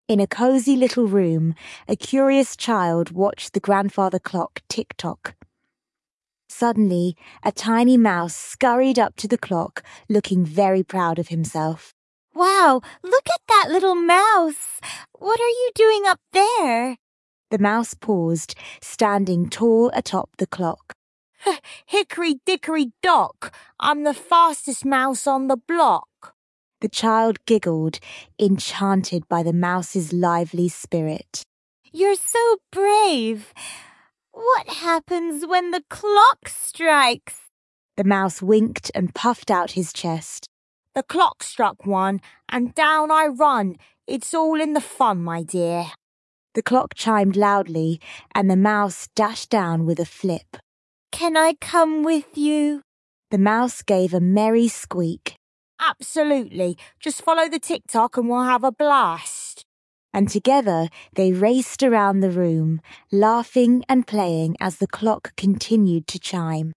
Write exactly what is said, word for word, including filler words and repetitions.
In a cosy little room, a curious child watched the grandfather clock tick-tock. Suddenly, a tiny mouse scurried up to the clock, looking very proud of himself. Wow, look at that little mouse! What are you doing up there? The mouse paused, standing tall atop the clock. Hickory dickory dock, I'm the fastest mouse on the block. The child giggled, enchanted by the mouse's lively spirit. You're so brave. What happens when the clock strikes? The mouse winked and puffed out his chest. The clock struck one, and down I run. It's all in the fun, my dear. The clock chimed loudly, and the mouse dashed down with a flip. Can I come with you? The mouse gave a merry squeak. Absolutely. Just follow the tick-tock and we'll have a blast. And together they raced around the room, laughing and playing as the clock continued to chime.